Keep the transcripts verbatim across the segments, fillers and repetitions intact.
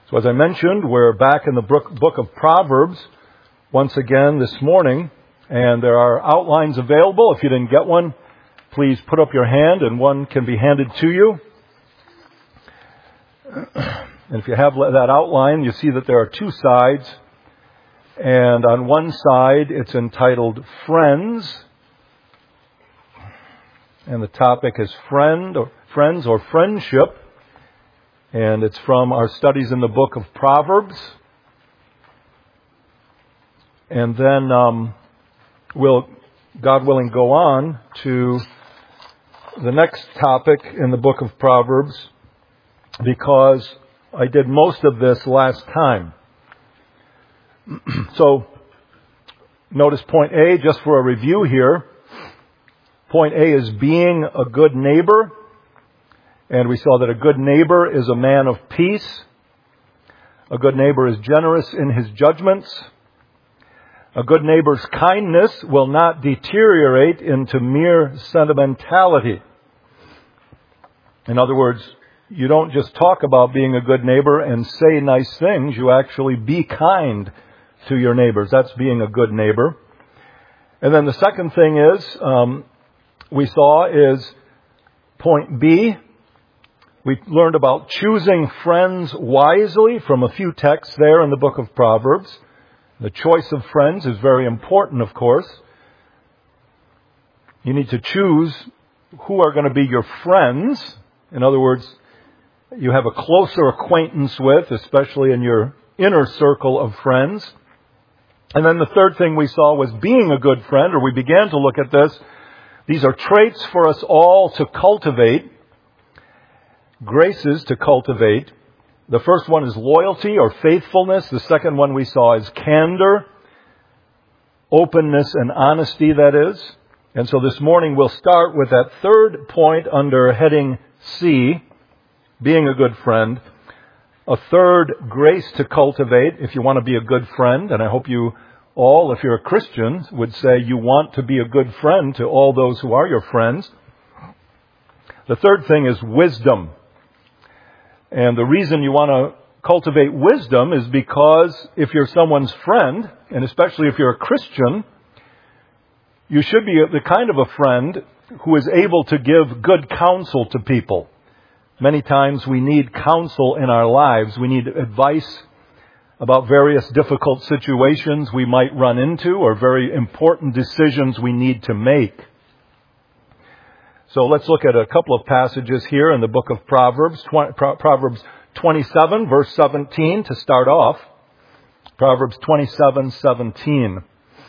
So as I mentioned, we're back in the book of Proverbs once again this morning, and there are outlines available. If you didn't get one, please put up your hand and one can be handed to you. And if you have that outline, you see that there are two sides, and on one side it's entitled Friends, and the topic is friend or friends or friendship. And it's from our studies in the book of Proverbs. And then um, we'll, God willing, go on to the next topic in the book of Proverbs, because I did most of this last time. So notice point A, just for a review here. Point A is being a good neighbor. And we saw that a good neighbor is a man of peace. A good neighbor is generous in his judgments. A good neighbor's kindness will not deteriorate into mere sentimentality. In other words, you don't just talk about being a good neighbor and say nice things. You actually be kind to your neighbors. That's being a good neighbor. And then the second thing is, um, we saw is point B. We learned about choosing friends wisely from a few texts there in the book of Proverbs. The choice of friends is very important, of course. You need to choose who are going to be your friends. In other words, you have a closer acquaintance with, especially in your inner circle of friends. And then the third thing we saw was being a good friend, or we began to look at this. These are traits for us all to cultivate. Graces to cultivate. The first one is loyalty or faithfulness. The second one we saw is candor, openness and honesty, that is. And so this morning we'll start with that third point under heading C, being a good friend. A third grace to cultivate if you want to be a good friend. And I hope you all, if you're a Christian, would say you want to be a good friend to all those who are your friends. The third thing is wisdom. And the reason you want to cultivate wisdom is because if you're someone's friend, and especially if you're a Christian, you should be the kind of a friend who is able to give good counsel to people. Many times we need counsel in our lives. We need advice about various difficult situations we might run into or very important decisions we need to make. So let's look at a couple of passages here in the book of Proverbs. Proverbs twenty-seven, verse seventeen, to start off. Proverbs twenty-seven, seventeen.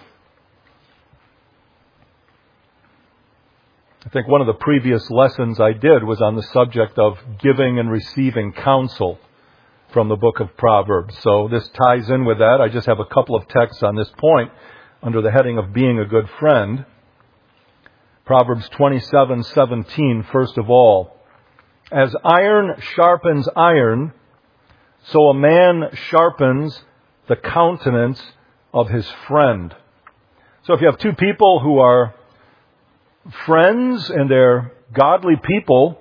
I think one of the previous lessons I did was on the subject of giving and receiving counsel from the book of Proverbs. So this ties in with that. I just have a couple of texts on this point under the heading of being a good friend. Proverbs twenty-seven, seventeen, first of all. As iron sharpens iron, so a man sharpens the countenance of his friend. So if you have two people who are friends and they're godly people,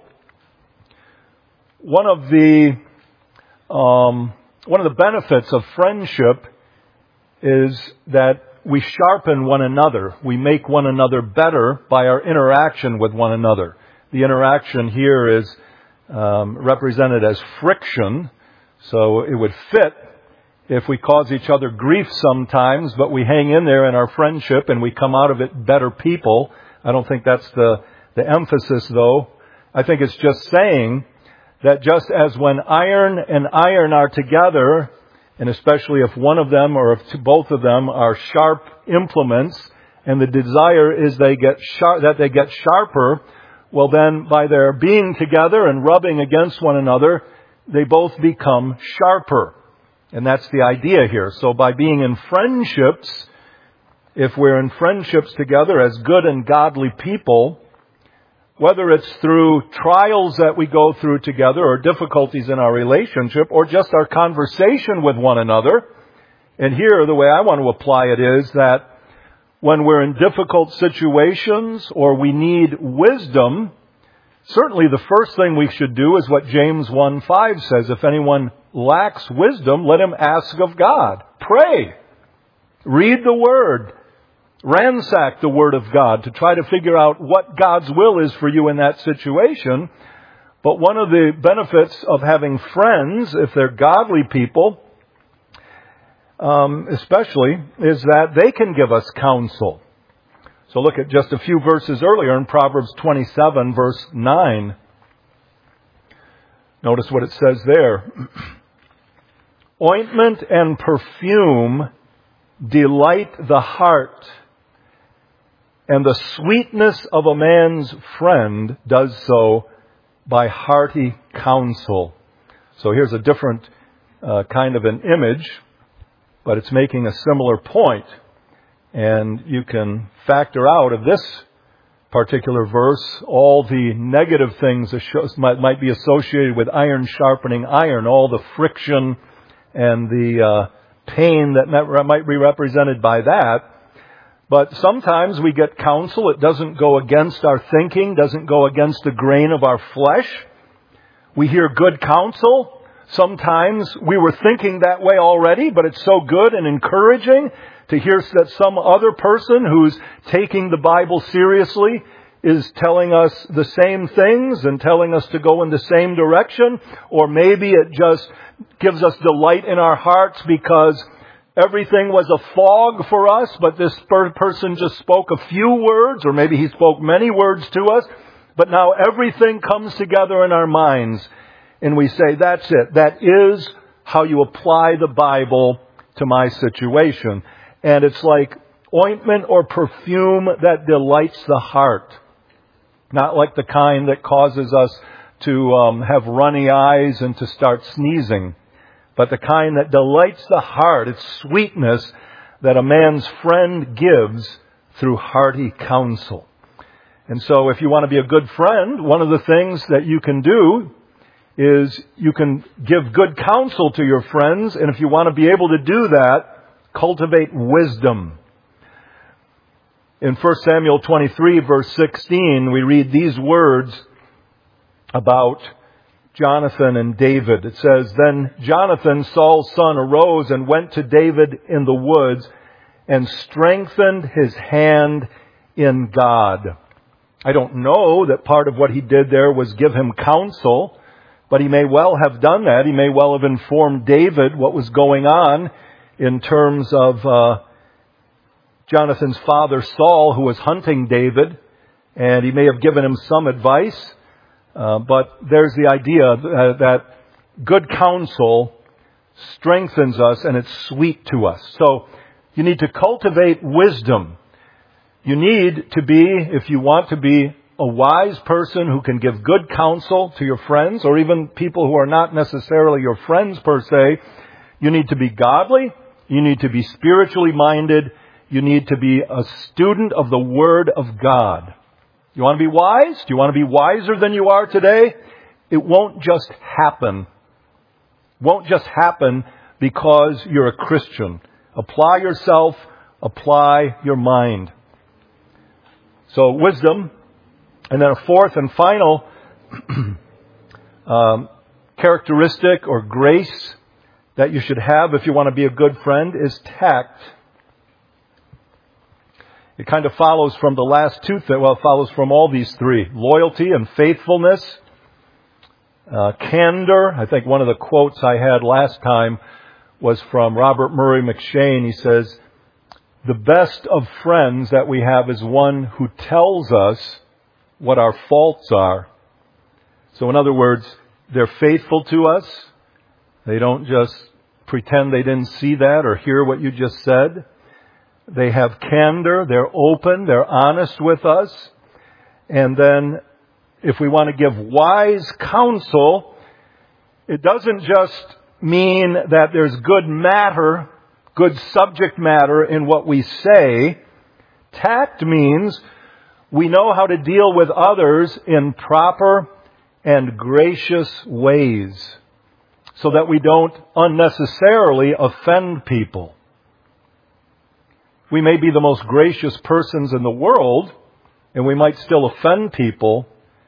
one of the um, one of the benefits of friendship is that we sharpen one another. We make one another better by our interaction with one another. The interaction here is um, represented as friction. So it would fit if we cause each other grief sometimes, but we hang in there in our friendship and we come out of it better people. I don't think that's the, the emphasis, though. I think it's just saying that just as when iron and iron are together, and especially if one of them or if both of them are sharp implements, and the desire is they get sharp, that they get sharper, well then by their being together and rubbing against one another, they both become sharper. And that's the idea here. So by being in friendships, if we're in friendships together as good and godly people, whether it's through trials that we go through together or difficulties in our relationship or just our conversation with one another. And here, the way I want to apply it is that when we're in difficult situations or we need wisdom, Certainly the first thing we should do is what James one five says. If anyone lacks wisdom, let him ask of God. Pray. Read the Word. Ransack the Word of God to try to figure out what God's will is for you in that situation. But one of the benefits of having friends, if they're godly people, um, especially, is that they can give us counsel. So look at just a few verses earlier in Proverbs twenty-seven, verse nine. Notice what it says there. Ointment and perfume delight the heart, and the sweetness of a man's friend does so by hearty counsel. So here's a different uh, kind of an image, but it's making a similar point. And you can factor out of this particular verse all the negative things that might, might be associated with iron sharpening iron, all the friction and the uh, pain that might be represented by that. But sometimes we get counsel. It doesn't go against our thinking, doesn't go against the grain of our flesh. We hear good counsel. Sometimes we were thinking that way already, but it's so good and encouraging to hear that some other person who's taking the Bible seriously is telling us the same things and telling us to go in the same direction. Or maybe it just gives us delight in our hearts because everything was a fog for us, but this person just spoke a few words, or maybe he spoke many words to us, but now everything comes together in our minds. And we say, that's it. That is how you apply the Bible to my situation. And it's like ointment or perfume that delights the heart. Not like the kind that causes us to um, have runny eyes and to start sneezing. But the kind that delights the heart. It's sweetness that a man's friend gives through hearty counsel. And so if you want to be a good friend, one of the things that you can do is you can give good counsel to your friends. And if you want to be able to do that, cultivate wisdom. In First Samuel twenty-three, verse sixteen, we read these words about Jonathan and David. It says, Then Jonathan, Saul's son, arose and went to David in the woods and strengthened his hand in God. I don't know that part of what he did there was give him counsel, but he may well have done that. He may well have informed David what was going on in terms of uh, Jonathan's father, Saul, who was hunting David, and he may have given him some advice. Uh, but there's the idea uh, that good counsel strengthens us and it's sweet to us. So you need to cultivate wisdom. You need to be, if you want to be a wise person who can give good counsel to your friends, or even people who are not necessarily your friends per se, you need to be godly. You need to be spiritually minded. You need to be a student of the Word of God. You want to be wise? Do you want to be wiser than you are today? It won't just happen. It won't just happen because you're a Christian. Apply yourself. Apply your mind. So wisdom. And then a fourth and final um, characteristic or grace that you should have if you want to be a good friend is tact. It kind of follows from the last two, th- well, it follows from all these three. Loyalty and faithfulness, uh, candor. I think one of the quotes I had last time was from Robert Murray McShane. He says, the best of friends that we have is one who tells us what our faults are. So in other words, they're faithful to us. They don't just pretend they didn't see that or hear what you just said. They have candor. They're open. They're honest with us. And then if we want to give wise counsel, it doesn't just mean that there's good matter, good subject matter in what we say. Tact means we know how to deal with others in proper and gracious ways so that we don't unnecessarily offend people. We may be the most gracious persons in the world, and we might still offend people,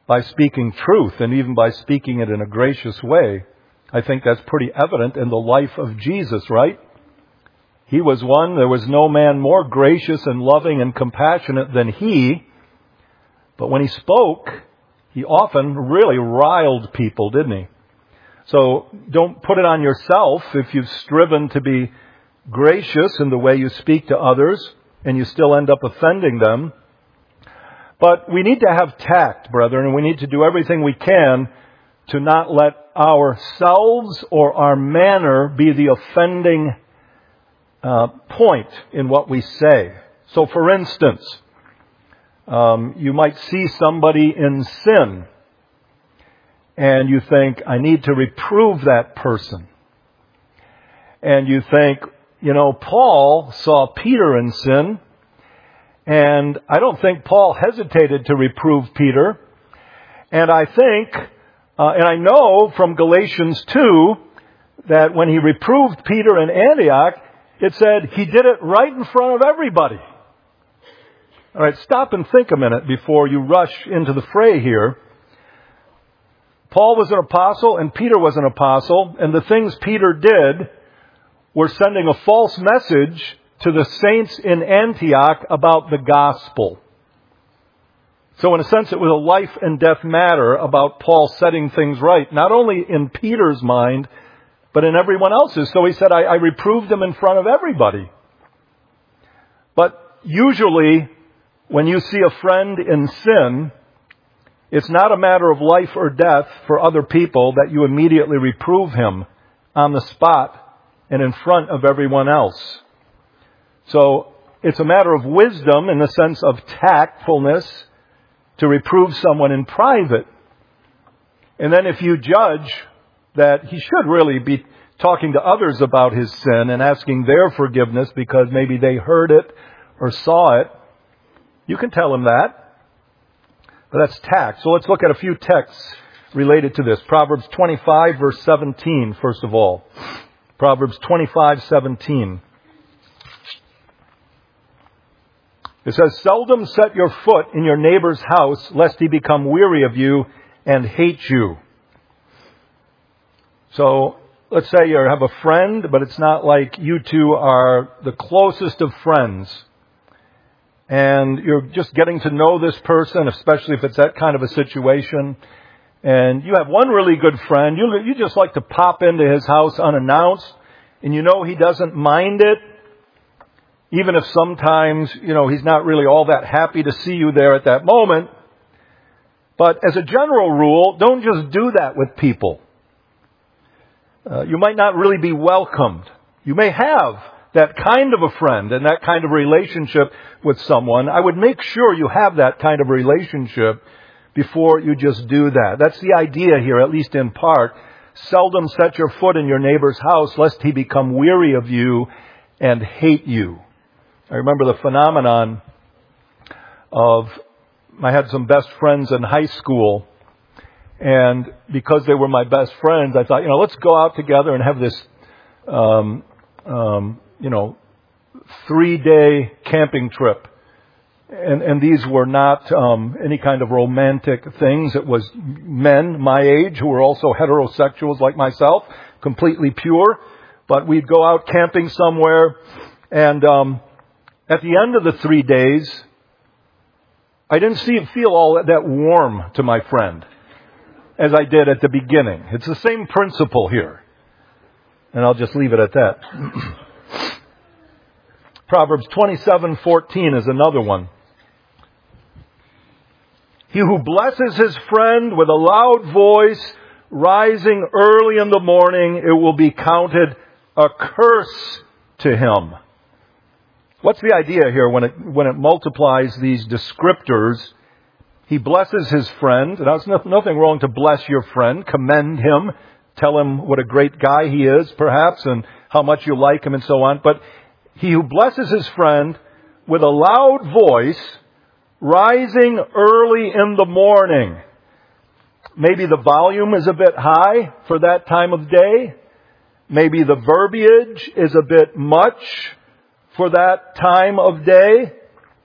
by speaking truth and even by speaking it in a gracious way. I think that's pretty evident in the life of Jesus, right? He was one, there was no man more gracious and loving and compassionate than he. But when he spoke, he often really riled people, didn't he? So don't put it on yourself if you've striven to be gracious in the way you speak to others and you still end up offending them. But we need to have tact, brethren, and we need to do everything we can to not let ourselves or our manner be the offending uh, point in what we say. So, for instance, um, you might see somebody in sin, and you think, I need to reprove that person. And you think, you know, Paul saw Peter in sin, and I don't think Paul hesitated to reprove Peter. And I think, uh, and I know from Galatians two, that when he reproved Peter in Antioch, it said he did it right in front of everybody. All right, stop and think a minute before you rush into the fray here. Paul was an apostle and Peter was an apostle, and the things Peter did were sending a false message to the saints in Antioch about the gospel. So in a sense, it was a life and death matter about Paul setting things right, not only in Peter's mind, but in everyone else's. So he said, I, I reproved him in front of everybody. But usually, when you see a friend in sin, it's not a matter of life or death for other people that you immediately reprove him on the spot and in front of everyone else. So it's a matter of wisdom in the sense of tactfulness to reprove someone in private. And then if you judge that he should really be talking to others about his sin and asking their forgiveness because maybe they heard it or saw it, you can tell him that. But that's tact. So let's look at a few texts related to this. Proverbs twenty-five, verse seventeen, first of all. Proverbs twenty-five, seventeen. It says, seldom set your foot in your neighbor's house, lest he become weary of you and hate you. So, let's say you have a friend, but it's not like you two are the closest of friends. And you're just getting to know this person, especially if it's that kind of a situation. And you have one really good friend. You, you just like to pop into his house unannounced. And you know he doesn't mind it. Even if sometimes, you know, he's not really all that happy to see you there at that moment. But as a general rule, don't just do that with people. Uh, you might not really be welcomed. You may have that kind of a friend and that kind of relationship with someone. I would make sure you have that kind of relationship before you just do that. That's the idea here, at least in part. Seldom set your foot in your neighbor's house, lest he become weary of you and hate you. I remember the phenomenon of, I had some best friends in high school, and because they were my best friends, I thought, you know, let's go out together and have this, um, um, you know, three-day camping trip. And, and these were not um, any kind of romantic things. It was men my age who were also heterosexuals like myself, completely pure. But we'd go out camping somewhere, and um, at the end of the three days, I didn't see feel all that warm to my friend as I did at the beginning. It's the same principle here. And I'll just leave it at that. Proverbs twenty-seven fourteen is another one. He who blesses his friend with a loud voice, rising early in the morning, it will be counted a curse to him. What's the idea here when it when it multiplies these descriptors? He blesses his friend. Now, there's nothing wrong to bless your friend, commend him, tell him what a great guy he is, perhaps, and how much you like him and so on. But he who blesses his friend with a loud voice, rising early in the morning. Maybe the volume is a bit high for that time of day. Maybe the verbiage is a bit much for that time of day.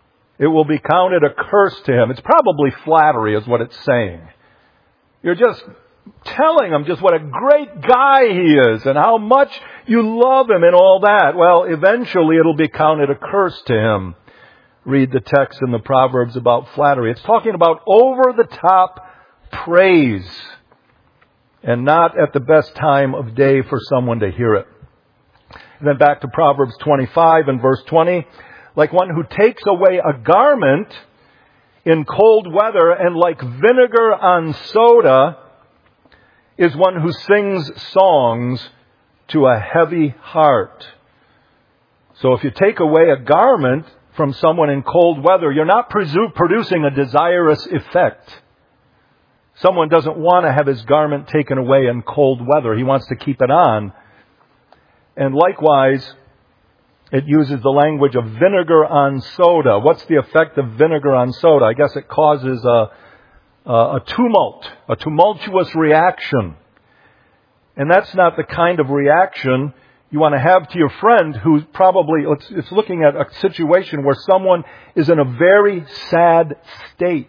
it will be counted a curse to him. It's probably flattery is what it's saying. You're just telling him just what a great guy he is and how much you love him and all that. Well, eventually it'll be counted a curse to him. Read the text in the Proverbs about flattery. It's talking about over-the-top praise and not at the best time of day for someone to hear it. And then back to Proverbs twenty-five and verse twenty. Like one who takes away a garment in cold weather and like vinegar on soda is one who sings songs to a heavy heart. So if you take away a garment from someone in cold weather, you're not presu- producing a desirous effect. Someone doesn't want to have his garment taken away in cold weather. He wants to keep it on. And likewise, it uses the language of vinegar on soda. What's the effect of vinegar on soda? I guess it causes a, a tumult, a tumultuous reaction. And that's not the kind of reaction you want to have to your friend who's probably, it's, it's looking at a situation where someone is in a very sad state.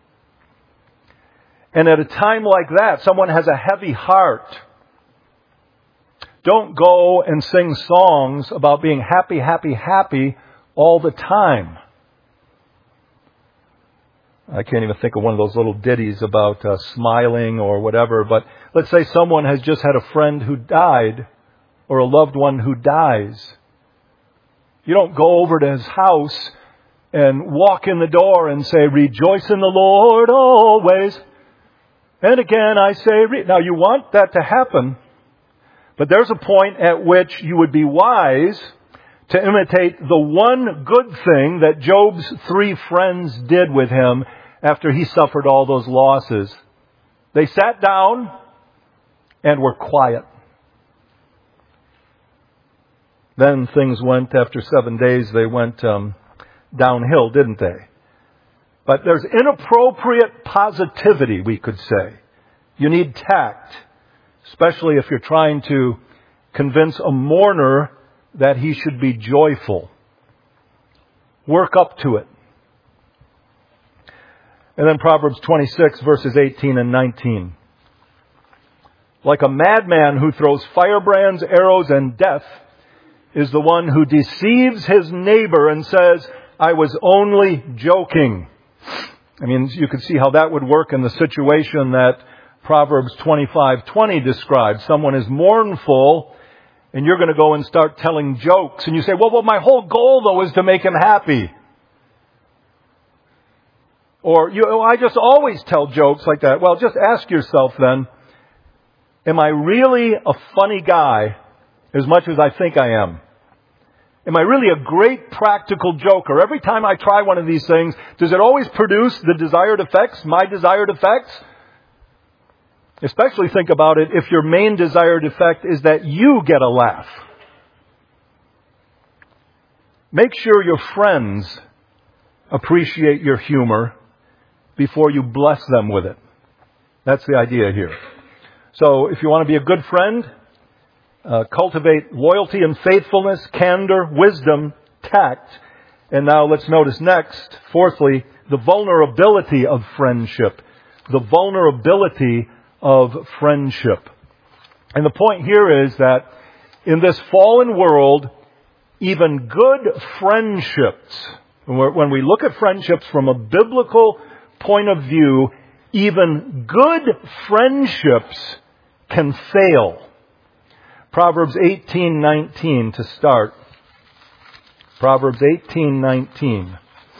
And at a time like that, someone has a heavy heart. Don't go and sing songs about being happy, happy, happy all the time. I can't even think of one of those little ditties about uh, smiling or whatever, but let's say someone has just had a friend who died or a loved one who dies. You don't go over to his house and walk in the door and say, "Rejoice in the Lord always. And again I say," re-. Now you want that to happen, but there's a point at which you would be wise to imitate the one good thing that Job's three friends did with him after he suffered all those losses. They sat down and were quiet. Then things went, after seven days, they went um, downhill, didn't they? But there's inappropriate positivity, we could say. You need tact, especially if you're trying to convince a mourner that he should be joyful. Work up to it. And then Proverbs twenty-six, verses eighteen and nineteen. Like a madman who throws firebrands, arrows, and death is the one who deceives his neighbor and says, "I was only joking." I mean, you can see how that would work in the situation that Proverbs twenty-five twenty describes. Someone is mournful, and you're going to go and start telling jokes. And you say, well, well, my whole goal, though, is to make him happy. Or, you, oh, I just always tell jokes like that. Well, just ask yourself then, am I really a funny guy as much as I think I am? Am I really a great practical joker? Every time I try one of these things, does it always produce the desired effects, my desired effects? Especially think about it if your main desired effect is that you get a laugh. Make sure your friends appreciate your humor before you bless them with it. That's the idea here. So if you want to be a good friend, uh, cultivate loyalty and faithfulness, candor, wisdom, tact. And now let's notice next, fourthly, the vulnerability of friendship. The vulnerability of friendship. And the point here is that in this fallen world, even good friendships, when we look at friendships from a biblical point of view, even good friendships can fail. Proverbs eighteen nineteen to start. Proverbs eighteen nineteen.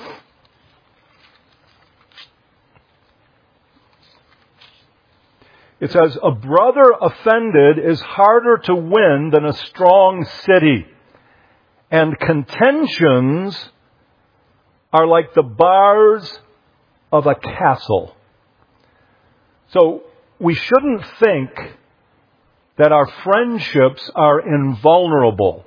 It says, "A brother offended is harder to win than a strong city, and contentions are like the bars of a castle." So we shouldn't think that our friendships are invulnerable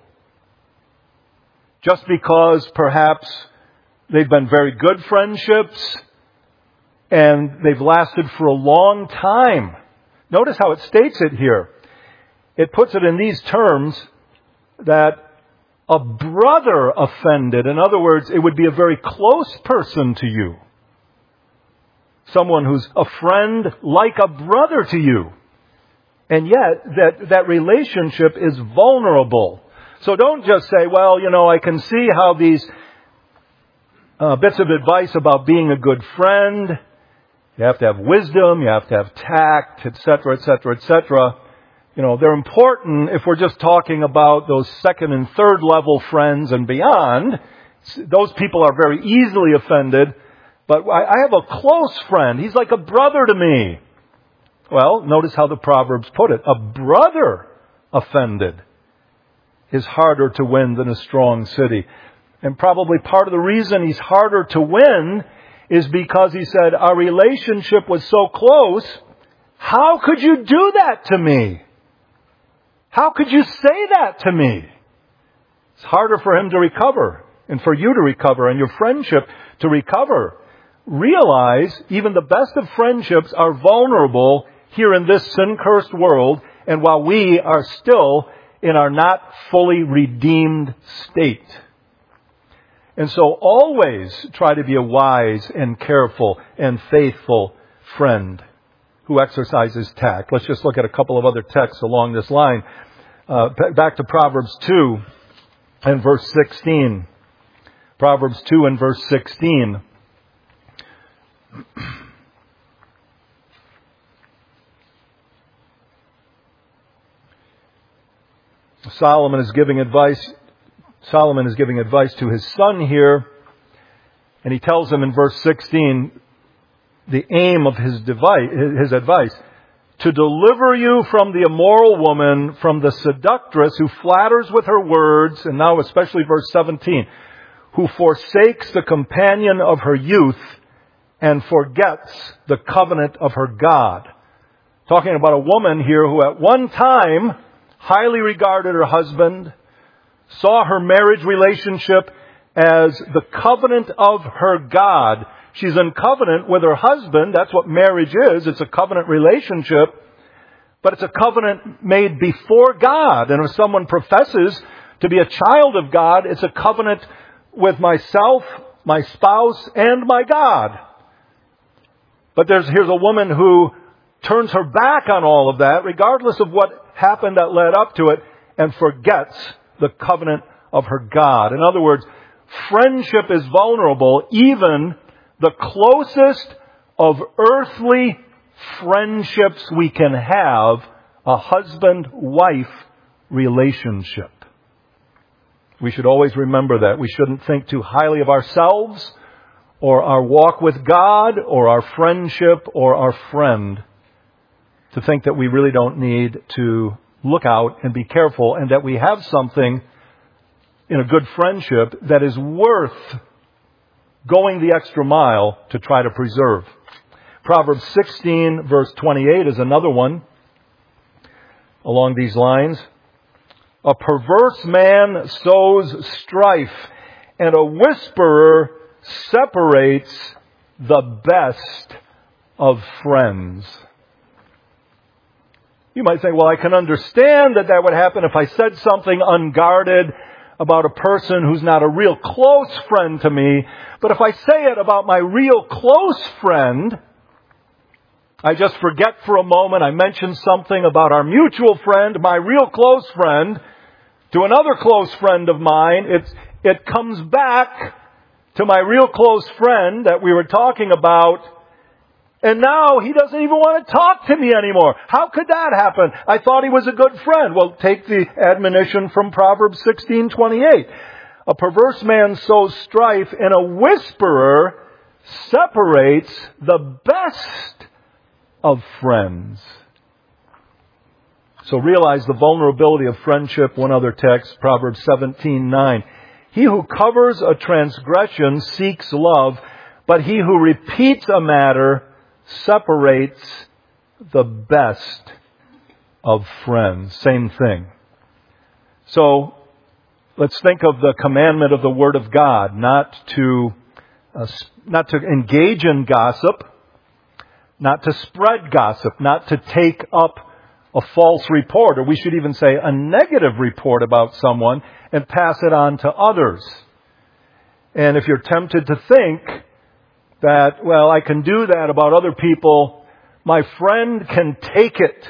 just because perhaps they've been very good friendships and they've lasted for a long time. Notice how it states it here. It puts it in these terms that a brother offended. In other words, it would be a very close person to you. Someone who's a friend like a brother to you. And yet, that, that relationship is vulnerable. So don't just say, well, you know, I can see how these uh, bits of advice about being a good friend, you have to have wisdom, you have to have tact, et cetera, et cetera, et cetera. You know, they're important if we're just talking about those second and third level friends and beyond. Those people are very easily offended. But I have a close friend. He's like a brother to me. Well, notice how the Proverbs put it. A brother offended is harder to win than a strong city. And probably part of the reason he's harder to win is because he said, our relationship was so close. How could you do that to me? How could you say that to me? It's harder for him to recover and for you to recover and your friendship to recover. Realize even the best of friendships are vulnerable here in this sin-cursed world, and while we are still in our not fully redeemed state. And so always try to be a wise and careful and faithful friend who exercises tact. Let's just look at a couple of other texts along this line. Uh, back to Proverbs two and verse sixteen. Proverbs two and verse sixteen. Solomon is giving advice. Solomon is giving advice to his son here, and he tells him in verse sixteen the aim of his device, his advice: to deliver you from the immoral woman, from the seductress who flatters with her words, and now especially verse seventeen, who forsakes the companion of her youth and forgets the covenant of her God. Talking about a woman here who at one time highly regarded her husband, saw her marriage relationship as the covenant of her God. She's in covenant with her husband. That's what marriage is. It's a covenant relationship. But it's a covenant made before God. And if someone professes to be a child of God, it's a covenant with myself, my spouse, and my God. But there's here's a woman who turns her back on all of that, regardless of what happened that led up to it, and forgets the covenant of her God. In other words, friendship is vulnerable. Even the closest of earthly friendships we can have, a husband-wife relationship. We should always remember that. We shouldn't think too highly of ourselves or our walk with God or our friendship or our friend, to think that we really don't need to look out and be careful, and that we have something in a good friendship that is worth going the extra mile to try to preserve. Proverbs sixteen verse twenty-eight is another one along these lines. A perverse man sows strife, and a whisperer separates the best of friends. You might say, well, I can understand that that would happen if I said something unguarded about a person who's not a real close friend to me. But if I say it about my real close friend, I just forget for a moment, I mention something about our mutual friend, my real close friend, to another close friend of mine, it's, it comes back to my real close friend that we were talking about, and now he doesn't even want to talk to me anymore. How could that happen? I thought he was a good friend. Well, take the admonition from Proverbs sixteen twenty-eight. A perverse man sows strife, and a whisperer separates the best of friends. So realize the vulnerability of friendship. One other text, Proverbs seventeen nine. He who covers a transgression seeks love, but he who repeats a matter separates the best of friends. Same thing. So let's think of the commandment of the Word of God, not to uh, not to engage in gossip, not to spread gossip, not to take up a false report, or we should even say a negative report about someone and pass it on to others. And if you're tempted to think that, well, I can do that about other people, my friend can take it.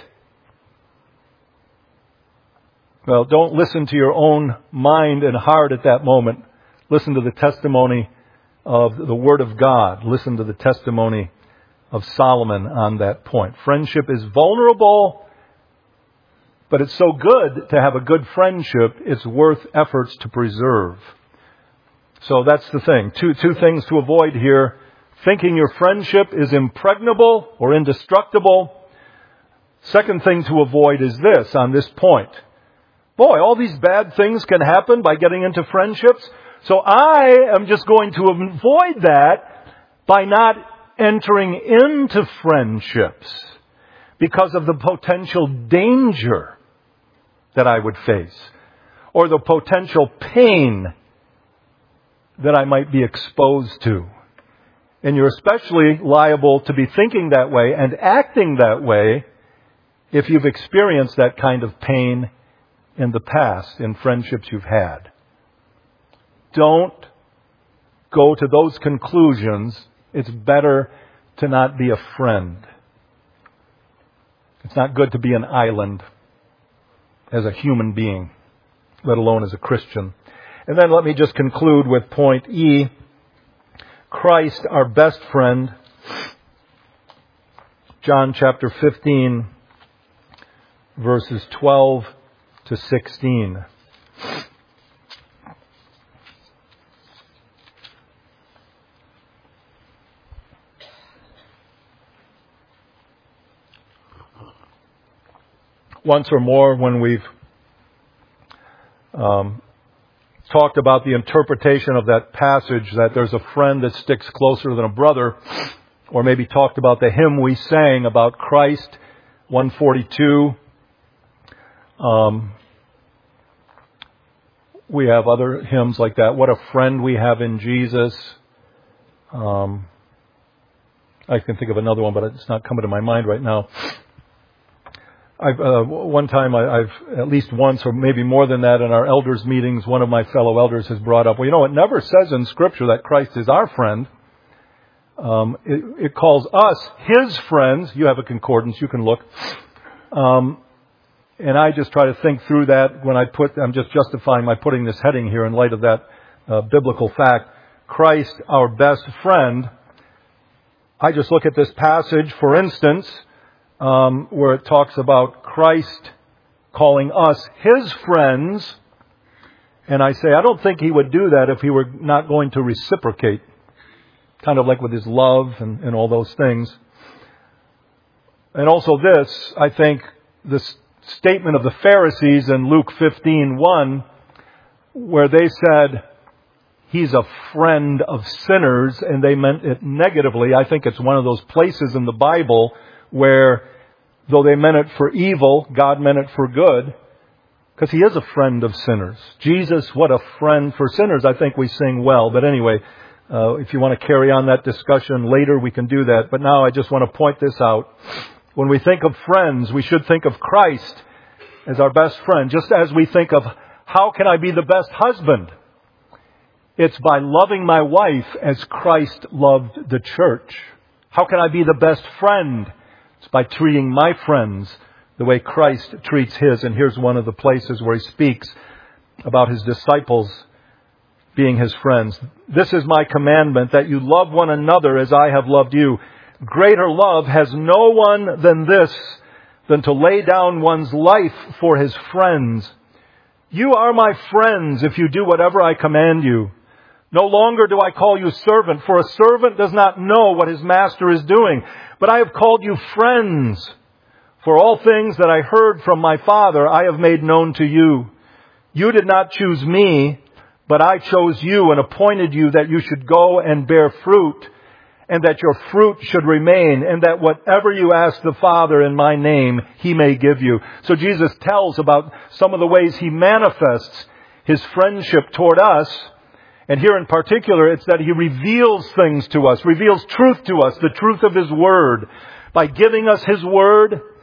Well, don't listen to your own mind and heart at that moment. Listen to the testimony of the Word of God. Listen to the testimony of Solomon on that point. Friendship is vulnerable, but it's so good to have a good friendship, it's worth efforts to preserve. So that's the thing. Two, two things to avoid here. Thinking your friendship is impregnable or indestructible. Second thing to avoid is this on this point. Boy, all these bad things can happen by getting into friendships. So I am just going to avoid that by not entering into friendships because of the potential danger that I would face or the potential pain that I might be exposed to. And you're especially liable to be thinking that way and acting that way if you've experienced that kind of pain in the past, in friendships you've had. Don't go to those conclusions. It's better to not be a friend. It's not good to be an island as a human being, let alone as a Christian. And then let me just conclude with point E. Christ, our best friend. John chapter fifteen, verses twelve to sixteen. Once or more when we've um, talked about the interpretation of that passage that there's a friend that sticks closer than a brother, or maybe talked about the hymn we sang about Christ, one forty-two. Um, we have other hymns like that. What a friend we have in Jesus. Um, I can think of another one, but it's not coming to my mind right now. I've, uh, one time I, I've at least once or maybe more than that in our elders meetings, one of my fellow elders has brought up, well, you know, it never says in Scripture that Christ is our friend. Um, it, it calls us His friends. You have a concordance, you can look. Um, and I just try to think through that when I put, I'm just justifying my putting this heading here in light of that uh, biblical fact. Christ, our best friend. I just look at this passage, for instance, Um, where it talks about Christ calling us His friends. And I say, I don't think He would do that if He were not going to reciprocate. Kind of like with His love and, and all those things. And also this, I think, this statement of the Pharisees in Luke fifteen one, where they said, He's a friend of sinners, and they meant it negatively. I think it's one of those places in the Bible where, though they meant it for evil, God meant it for good, because He is a friend of sinners. Jesus, what a friend for sinners. I think we sing well. But anyway, uh, if you want to carry on that discussion later, we can do that. But now I just want to point this out. When we think of friends, we should think of Christ as our best friend, just as we think of how can I be the best husband? It's by loving my wife as Christ loved the church. How can I be the best friend? It's by treating my friends the way Christ treats His. And here's one of the places where He speaks about His disciples being His friends. This is my commandment, that you love one another as I have loved you. Greater love has no one than this, than to lay down one's life for his friends. You are my friends if you do whatever I command you. No longer do I call you servant, for a servant does not know what his master is doing. But I have called you friends. For all things that I heard from my Father, I have made known to you. You did not choose me, but I chose you and appointed you that you should go and bear fruit, and that your fruit should remain, and that whatever you ask the Father in my name, He may give you. So Jesus tells about some of the ways He manifests His friendship toward us. And here in particular, it's that He reveals things to us, reveals truth to us, the truth of His Word, by giving us His Word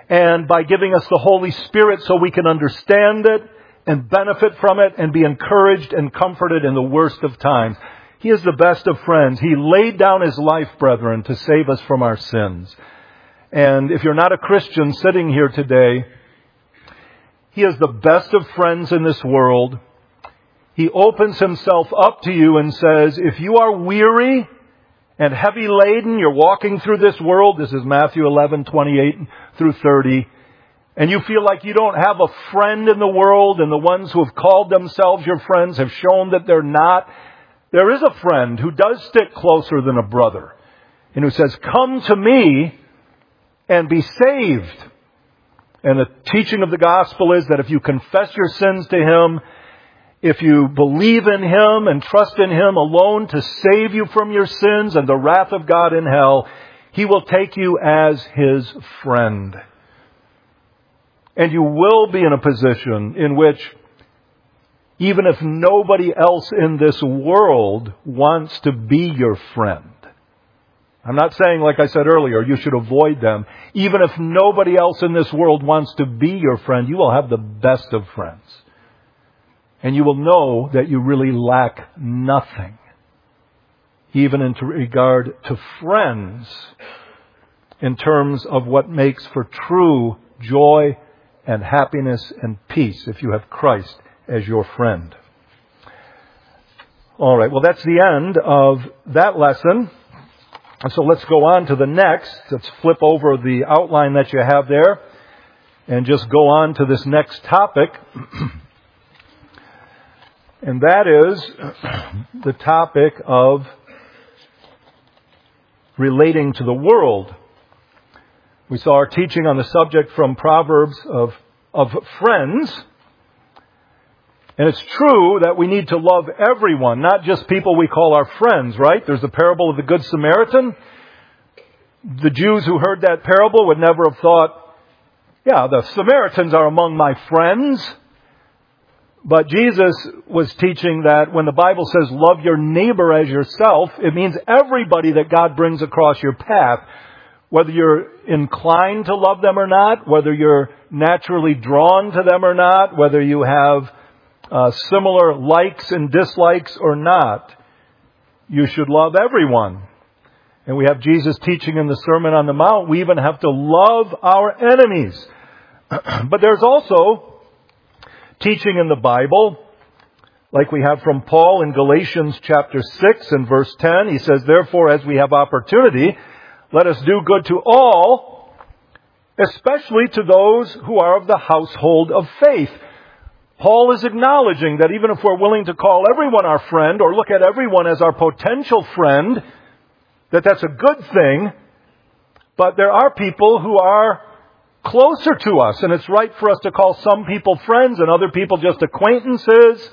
and by giving us the Holy Spirit so we can understand it and benefit from it and be encouraged and comforted in the worst of times. He is the best of friends. He laid down His life, brethren, to save us from our sins. And if you're not a Christian sitting here today, He is the best of friends in this world. He opens Himself up to you and says, if you are weary and heavy laden, you're walking through this world, this is Matthew eleven, twenty-eight through thirty, and you feel like you don't have a friend in the world, and the ones who have called themselves your friends have shown that they're not, there is a friend who does stick closer than a brother, and who says, come to me and be saved. And the teaching of the gospel is that if you confess your sins to Him, if you believe in Him and trust in Him alone to save you from your sins and the wrath of God in hell, He will take you as His friend. And you will be in a position in which, even if nobody else in this world wants to be your friend, I'm not saying, like I said earlier, you should avoid them. Even if nobody else in this world wants to be your friend, you will have the best of friends. And you will know that you really lack nothing, even in regard to friends, in terms of what makes for true joy and happiness and peace if you have Christ as your friend. All right, well, that's the end of that lesson. So let's go on to the next. Let's flip over the outline that you have there and just go on to this next topic. And that is the topic of relating to the world. We saw our teaching on the subject from Proverbs of, of friends. And it's true that we need to love everyone, not just people we call our friends, right? There's the parable of the Good Samaritan. The Jews who heard that parable would never have thought, yeah, the Samaritans are among my friends. But Jesus was teaching that when the Bible says love your neighbor as yourself, it means everybody that God brings across your path. Whether you're inclined to love them or not, whether you're naturally drawn to them or not, whether you have uh, similar likes and dislikes or not, you should love everyone. And we have Jesus teaching in the Sermon on the Mount, we even have to love our enemies. But there's also teaching in the Bible, like we have from Paul in Galatians chapter six and verse ten. He says, therefore, as we have opportunity, let us do good to all, especially to those who are of the household of faith. Paul is acknowledging that even if we're willing to call everyone our friend or look at everyone as our potential friend, that that's a good thing. But there are people who are closer to us, and it's right for us to call some people friends and other people just acquaintances.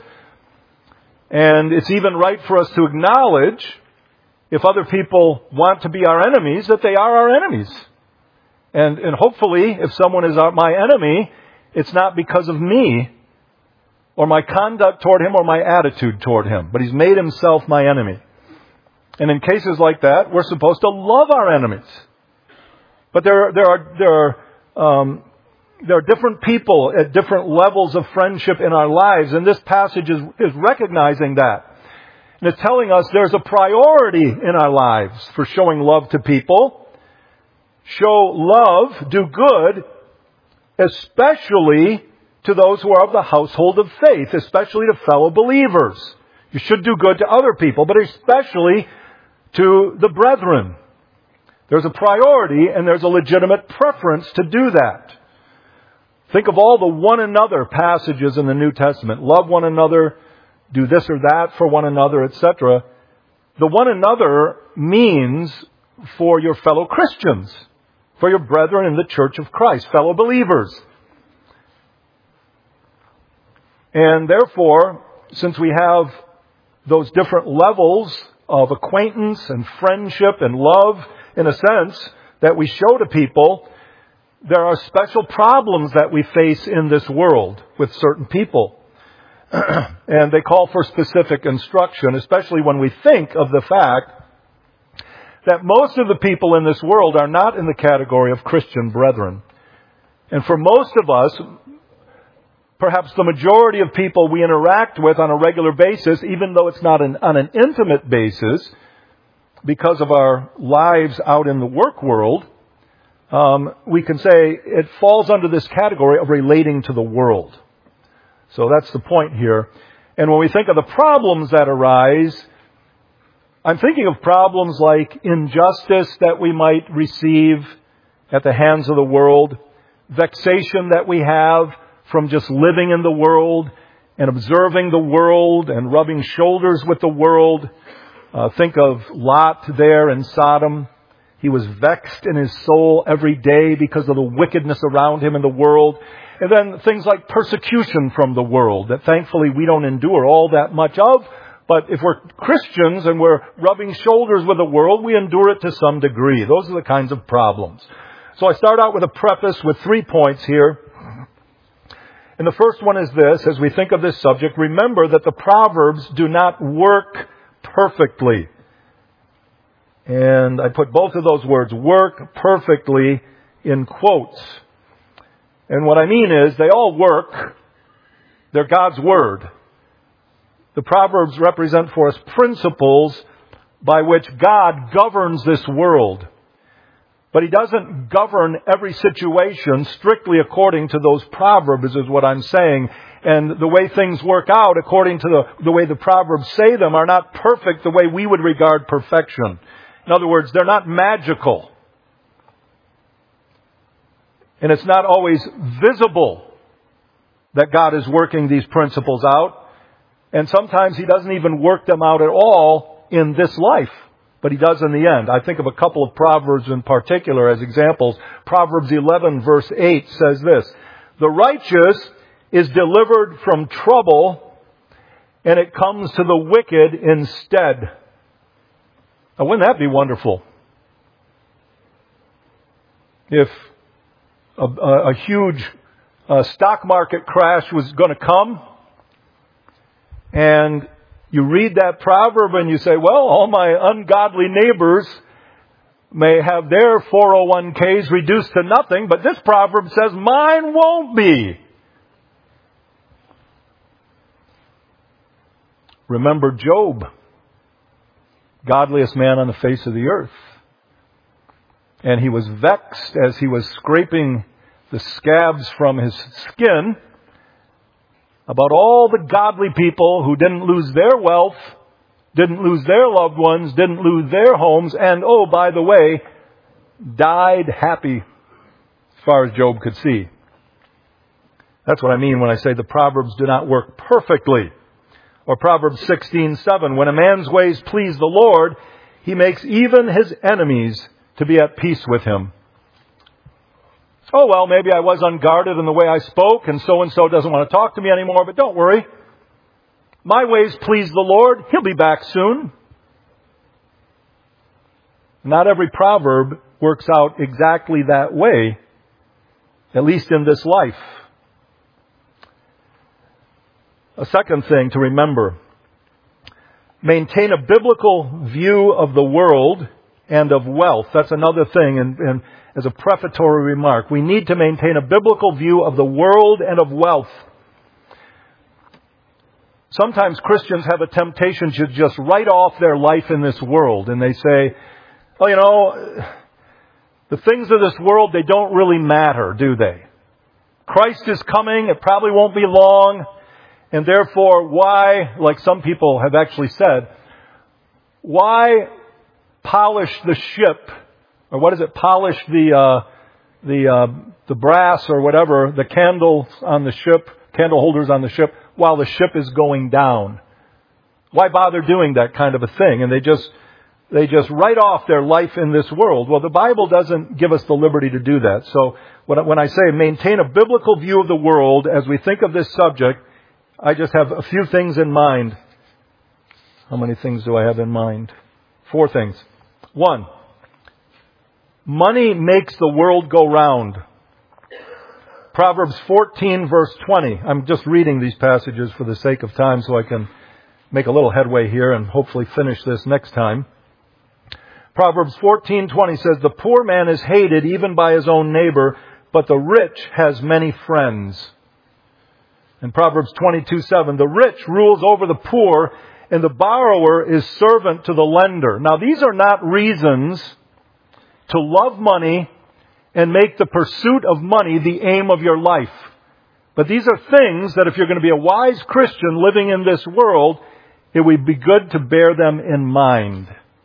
And it's even right for us to acknowledge, if other people want to be our enemies, that they are our enemies. And, and hopefully, if someone is our, my enemy, it's not because of me or my conduct toward him or my attitude toward him, but he's made himself my enemy. And in cases like that, we're supposed to love our enemies. But there, there are there are um, there are different people at different levels of friendship in our lives, and this passage is, is recognizing that. And it's telling us there's a priority in our lives for showing love to people. Show love, do good, especially to those who are of the household of faith, especially to fellow believers. You should do good to other people, but especially to the brethren. There's a priority and there's a legitimate preference to do that. Think of all the one another passages in the New Testament. Love one another, do this or that for one another, et cetera. The one another means for your fellow Christians, for your brethren in the church of Christ, fellow believers. And therefore, since we have those different levels of acquaintance and friendship and love, in a sense, that we show to people, there are special problems that we face in this world with certain people. And they call for specific instruction, especially when we think of the fact that most of the people in this world are not in the category of Christian brethren. And for most of us, perhaps the majority of people we interact with on a regular basis, even though it's not an, on an intimate basis, because of our lives out in the work world, um, we can say it falls under this category of relating to the world. So that's the point here. And when we think of the problems that arise, I'm thinking of problems like injustice that we might receive at the hands of the world, vexation that we have from just living in the world and observing the world and rubbing shoulders with the world. Uh, think of Lot there in Sodom. He was vexed in his soul every day because of the wickedness around him in the world. And then things like persecution from the world that thankfully we don't endure all that much of. But if we're Christians and we're rubbing shoulders with the world, we endure it to some degree. Those are the kinds of problems. So I start out with a preface with three points here. And the first one is this: as we think of this subject, remember that the Proverbs do not work perfectly. And I put both of those words, work perfectly, in quotes. And what I mean is, they all work. They're God's Word. The Proverbs represent for us principles by which God governs this world. But He doesn't govern every situation strictly according to those Proverbs, is what I'm saying. And the way things work out according to the, the way the Proverbs say them are not perfect the way we would regard perfection. In other words, they're not magical. And it's not always visible that God is working these principles out. And sometimes He doesn't even work them out at all in this life. But He does in the end. I think of a couple of Proverbs in particular as examples. Proverbs eleven verse eight says this: "The righteous is delivered from trouble, and it comes to the wicked instead." Now, wouldn't that be wonderful? If a, a, a huge uh, stock market crash was going to come, and you read that proverb and you say, well, all my ungodly neighbors may have their four oh one k's reduced to nothing, but this proverb says mine won't be. Remember Job, godliest man on the face of the earth. And he was vexed as he was scraping the scabs from his skin about all the godly people who didn't lose their wealth, didn't lose their loved ones, didn't lose their homes, and, oh, by the way, died happy as far as Job could see. That's what I mean when I say the Proverbs do not work perfectly. Or Proverbs sixteen seven, "When a man's ways please the Lord, He makes even his enemies to be at peace with him." Oh, well, maybe I was unguarded in the way I spoke, and so-and-so doesn't want to talk to me anymore, but don't worry. My ways please the Lord. He'll be back soon. Not every proverb works out exactly that way, at least in this life. A second thing to remember: maintain a biblical view of the world and of wealth. That's another thing, and, and as a prefatory remark, we need to maintain a biblical view of the world and of wealth. Sometimes Christians have a temptation to just write off their life in this world, and they say, well, you know, the things of this world, they don't really matter, do they? Christ is coming, it probably won't be long, and therefore why, like some people have actually said, why polish the ship, or what is it, polish the uh, the uh, the brass or whatever, the candles on the ship, candle holders on the ship, while the ship is going down? Why bother doing that kind of a thing? And they just they just write off their life in this world. Well, the Bible doesn't give us the liberty to do that. So when I say maintain a biblical view of the world as we think of this subject, I just have a few things in mind. How many things do I have in mind? Four things. One, money makes the world go round. Proverbs fourteen verse twenty. I'm just reading these passages for the sake of time so I can make a little headway here and hopefully finish this next time. Proverbs fourteen twenty says, "The poor man is hated even by his own neighbor, but the rich has many friends. In Proverbs twenty-two seven, the rich rules over the poor, and the borrower is servant to the lender. Now, these are not reasons to love money and make the pursuit of money the aim of your life. But these are things that if you're going to be a wise Christian living in this world, it would be good to bear them in mind.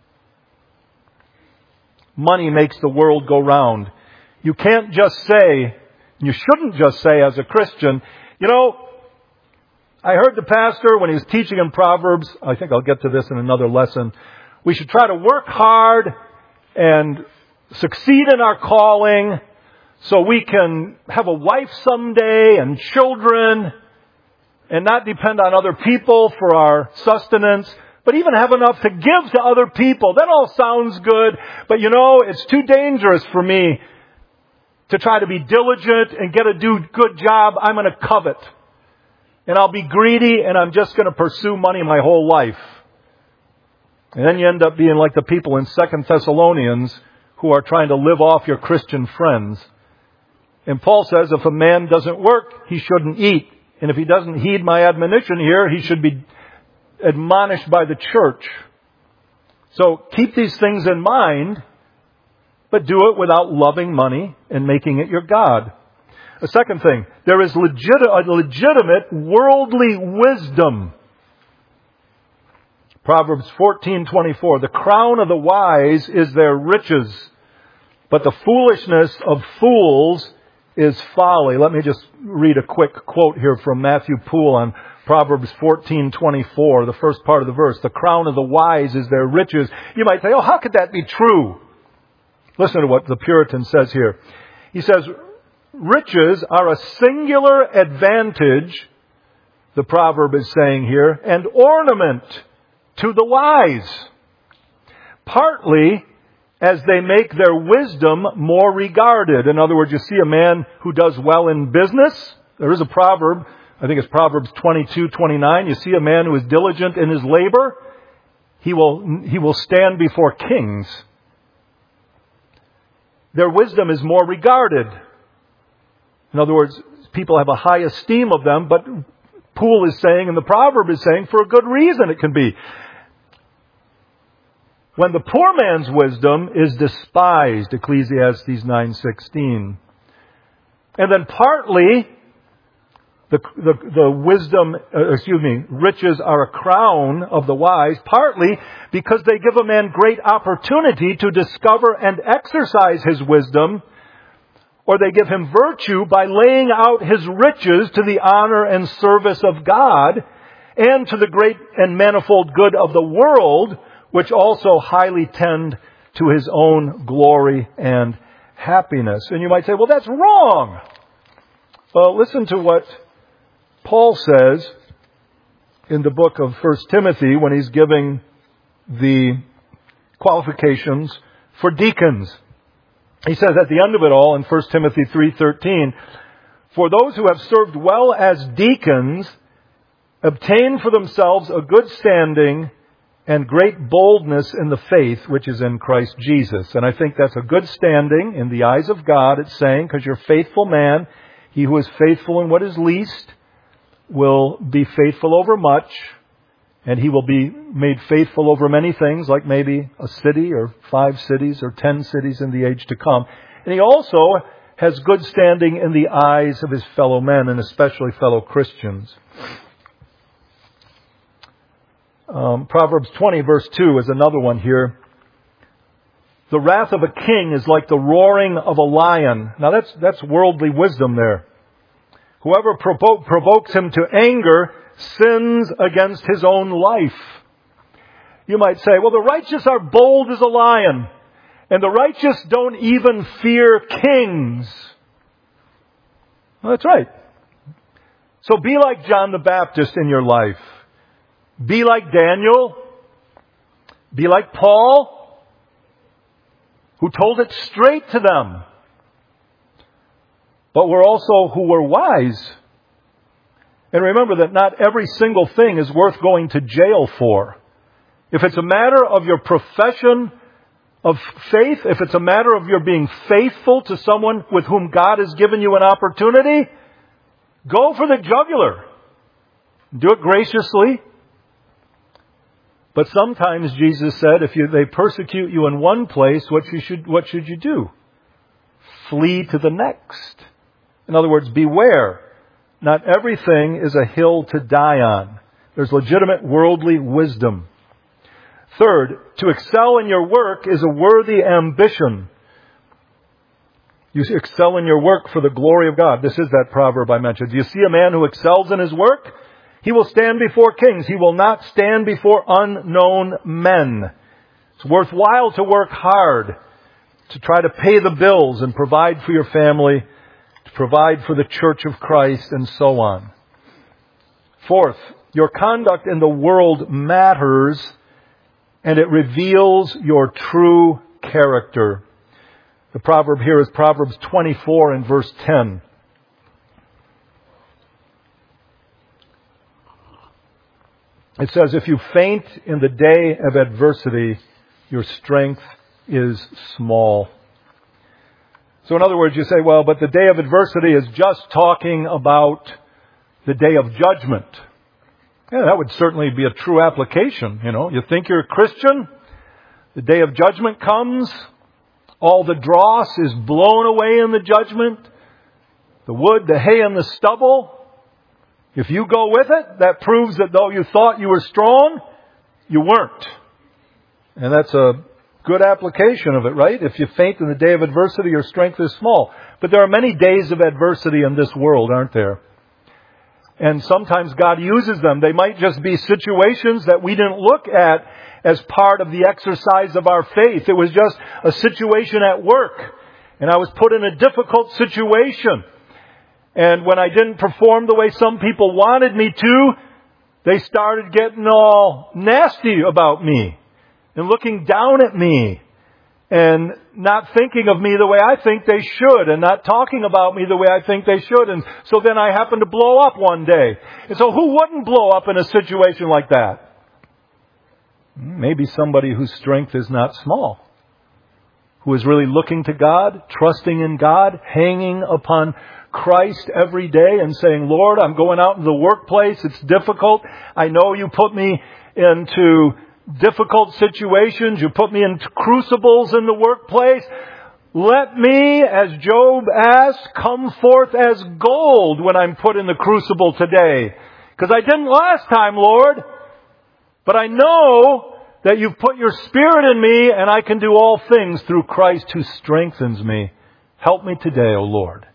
Money makes the world go round. You can't just say, you shouldn't just say as a Christian, you know, I heard the pastor when he was teaching in Proverbs, I think I'll get to this in another lesson, we should try to work hard and succeed in our calling so we can have a wife someday and children and not depend on other people for our sustenance, but even have enough to give to other people. That all sounds good, but you know, it's too dangerous for me to try to be diligent and get a do good job. I'm going to covet. And I'll be greedy and I'm just going to pursue money my whole life. And then you end up being like the people in Second Thessalonians who are trying to live off your Christian friends. And Paul says if a man doesn't work, he shouldn't eat. And if he doesn't heed my admonition here, he should be admonished by the church. So keep these things in mind, but do it without loving money and making it your God. A second thing, there is legit- a legitimate worldly wisdom. Proverbs fourteen twenty-four, the crown of the wise is their riches, but the foolishness of fools is folly. Let me just read a quick quote here from Matthew Poole on Proverbs fourteen twenty-four, the first part of the verse. The crown of the wise is their riches. You might say, oh, how could that be true? Listen to what the Puritan says here. He says, riches are a singular advantage, the proverb is saying here, and ornament to the wise, partly as they make their wisdom more regarded. In other words, you see a man who does well in business. There is a proverb, I think it's Proverbs twenty-two twenty-nine. You see a man who is diligent in his labor, he will, he will stand before kings. Their wisdom is more regarded. In other words, people have a high esteem of them, but Poole is saying, and the proverb is saying, for a good reason it can be. When the poor man's wisdom is despised, Ecclesiastes nine sixteen. And then partly, the, the, the wisdom, uh, excuse me, riches are a crown of the wise, partly because they give a man great opportunity to discover and exercise his wisdom, or they give him virtue by laying out his riches to the honor and service of God and to the great and manifold good of the world, which also highly tend to his own glory and happiness. And you might say, well, that's wrong. Well, listen to what Paul says in the book of First Timothy when he's giving the qualifications for deacons. He says at the end of it all in First Timothy three thirteen, for those who have served well as deacons obtain for themselves a good standing and great boldness in the faith which is in Christ Jesus. And I think that's a good standing in the eyes of God, it's saying, because you're a faithful man. He who is faithful in what is least will be faithful over much, and he will be made faithful over many things, like maybe a city or five cities or ten cities in the age to come. And he also has good standing in the eyes of his fellow men, and especially fellow Christians. Um, Proverbs twenty verse two is another one here. The wrath of a king is like the roaring of a lion. Now that's, that's worldly wisdom there. Whoever provo- provokes him to anger sins against his own life. You might say, well, the righteous are bold as a lion, and the righteous don't even fear kings. Well, that's right. So be like John the Baptist in your life. Be like Daniel. Be like Paul, who told it straight to them. But we're also who were wise. And remember that not every single thing is worth going to jail for. If it's a matter of your profession of faith, if it's a matter of your being faithful to someone with whom God has given you an opportunity, go for the jugular. Do it graciously. But sometimes Jesus said, if you, they persecute you in one place, what you should, what should you do? Flee to the next. In other words, beware. Not everything is a hill to die on. There's legitimate worldly wisdom. Third, to excel in your work is a worthy ambition. You excel in your work for the glory of God. This is that proverb I mentioned. Do you see a man who excels in his work? He will stand before kings. He will not stand before unknown men. It's worthwhile to work hard, to try to pay the bills and provide for your family, to provide for the church of Christ, and so on. Fourth, your conduct in the world matters, and it reveals your true character. The proverb here is Proverbs twenty-four and verse ten. It says, if you faint in the day of adversity, your strength is small. So in other words, you say, well, but the day of adversity is just talking about the day of judgment. Yeah, that would certainly be a true application. You know, you think you're a Christian, the day of judgment comes, all the dross is blown away in the judgment, the wood, the hay, and the stubble. If you go with it, that proves that though you thought you were strong, you weren't. And that's a good application of it, right? If you faint in the day of adversity, your strength is small. But there are many days of adversity in this world, aren't there? And sometimes God uses them. They might just be situations that we didn't look at as part of the exercise of our faith. It was just a situation at work. And I was put in a difficult situation. And when I didn't perform the way some people wanted me to, they started getting all nasty about me and looking down at me and not thinking of me the way I think they should and not talking about me the way I think they should. And so then I happened to blow up one day. And so who wouldn't blow up in a situation like that? Maybe somebody whose strength is not small, who is really looking to God, trusting in God, hanging upon Christ every day and saying, Lord, I'm going out in the workplace. It's difficult. I know you put me into difficult situations. You put me into crucibles in the workplace. Let me, as Job asked, come forth as gold when I'm put in the crucible today. Because I didn't last time, Lord. But I know that you've put your Spirit in me and I can do all things through Christ who strengthens me. Help me today, O Lord.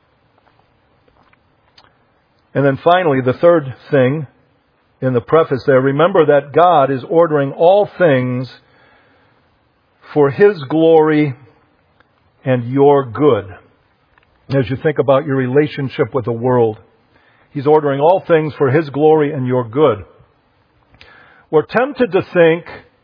And then finally, the third thing in the preface there, remember that God is ordering all things for His glory and your good. As you think about your relationship with the world, He's ordering all things for His glory and your good. We're tempted to think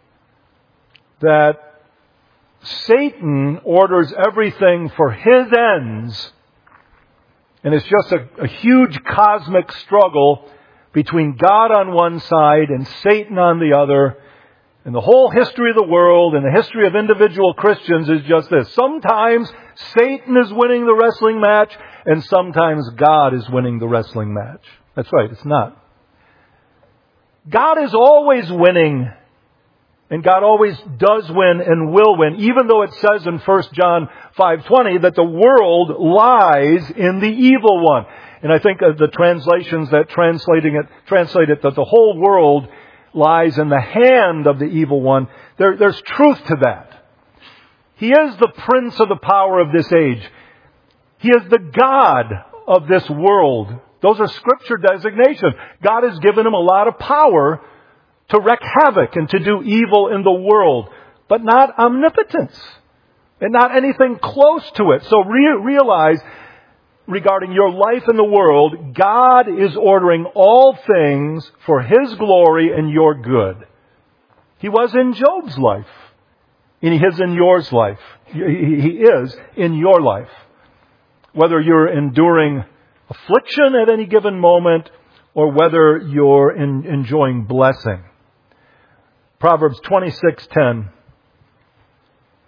that Satan orders everything for his ends, and it's just a, a huge cosmic struggle between God on one side and Satan on the other. And the whole history of the world and the history of individual Christians is just this. Sometimes Satan is winning the wrestling match, and sometimes God is winning the wrestling match. That's right, it's not. God is always winning, and God always does win and will win, even though it says in First John five twenty that the world lies in the evil one. And I think of the translations that translating it, translate it that the whole world lies in the hand of the evil one. There, there's truth to that. He is the prince of the power of this age. He is the God of this world. Those are Scripture designations. God has given him a lot of power to wreak havoc and to do evil in the world, but not omnipotence and not anything close to it. So re- realize regarding your life in the world, God is ordering all things for His glory and your good. He was in Job's life, and He is in yours life. He is in your life. Whether you're enduring affliction at any given moment or whether you're in, enjoying blessing. Proverbs twenty-six ten.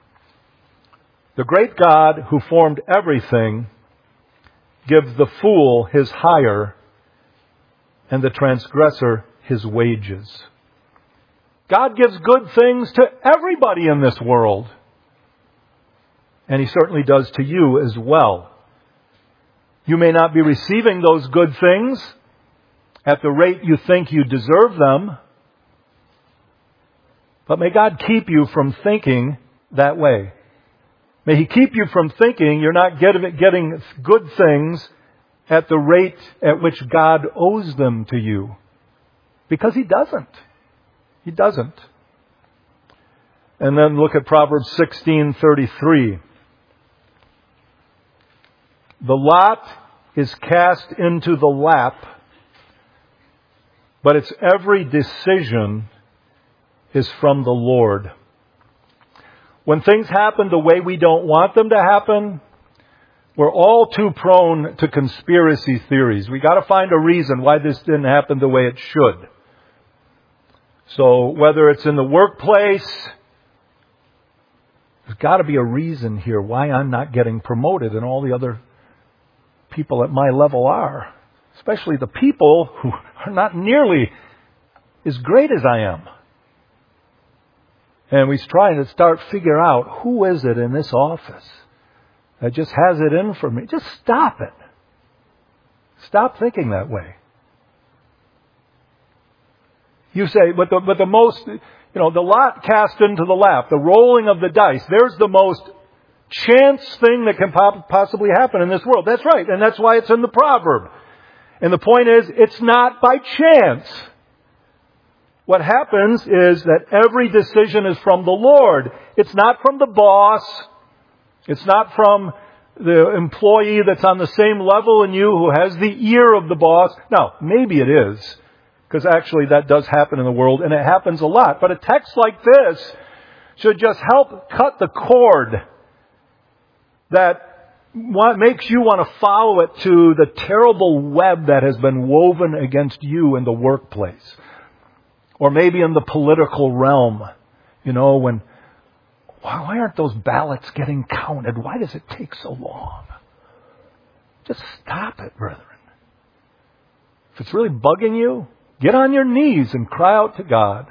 The great God who formed everything gives the fool his hire and the transgressor his wages. God gives good things to everybody in this world. And He certainly does to you as well. You may not be receiving those good things at the rate you think you deserve them, but may God keep you from thinking that way. May He keep you from thinking you're not getting good things at the rate at which God owes them to you. Because He doesn't. He doesn't. And then look at Proverbs sixteen thirty-three. The lot is cast into the lap, but its every decision is from the Lord. When things happen the way we don't want them to happen, we're all too prone to conspiracy theories. We got to find a reason why this didn't happen the way it should. So whether it's in the workplace, there's got to be a reason here why I'm not getting promoted and all the other people at my level are. Especially the people who are not nearly as great as I am. And we try to start figure out who is it in this office that just has it in for me. Just stop it. Stop thinking that way. You say, but the, but the most, you know, the lot cast into the lap, the rolling of the dice, there's the most chance thing that can possibly happen in this world. That's right. And that's why it's in the proverb. And the point is, it's not by chance. What happens is that every decision is from the Lord. It's not from the boss. It's not from the employee that's on the same level in you who has the ear of the boss. Now, maybe it is, because actually that does happen in the world, and it happens a lot. But a text like this should just help cut the cord that makes you want to follow it to the terrible web that has been woven against you in the workplace. Or maybe in the political realm. You know, when, why aren't those ballots getting counted? Why does it take so long? Just stop it, brethren. If it's really bugging you, get on your knees and cry out to God.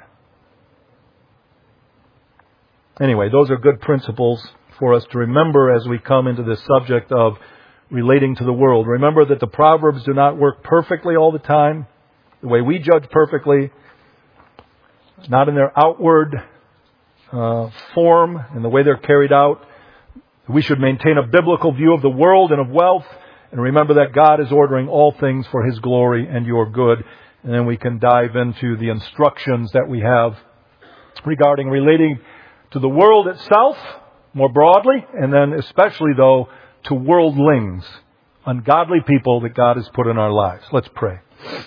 Anyway, those are good principles for us to remember as we come into this subject of relating to the world. Remember that the Proverbs do not work perfectly all the time, the way we judge perfectly. Not in their outward uh, form and the way they're carried out. We should maintain a biblical view of the world and of wealth, and remember that God is ordering all things for His glory and your good. And then we can dive into the instructions that we have regarding relating to the world itself more broadly, and then especially, though, to worldlings, ungodly people that God has put in our lives. Let's pray.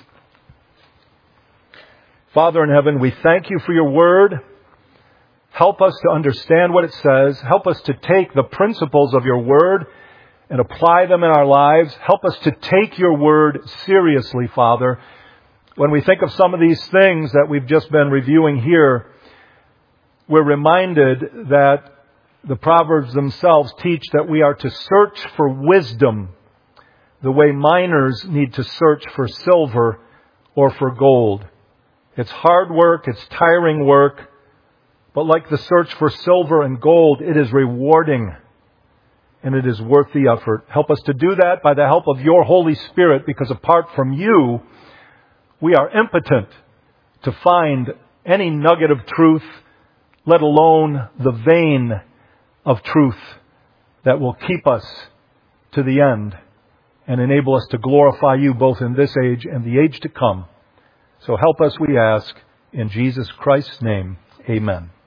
Father in heaven, we thank You for Your word. Help us to understand what it says. Help us to take the principles of Your word and apply them in our lives. Help us to take Your word seriously, Father. When we think of some of these things that we've just been reviewing here, we're reminded that the Proverbs themselves teach that we are to search for wisdom the way miners need to search for silver or for gold. It's hard work, it's tiring work, but like the search for silver and gold, it is rewarding and it is worth the effort. Help us to do that by the help of Your Holy Spirit, because apart from You, we are impotent to find any nugget of truth, let alone the vein of truth that will keep us to the end and enable us to glorify You both in this age and the age to come. So help us, we ask, in Jesus Christ's name. Amen.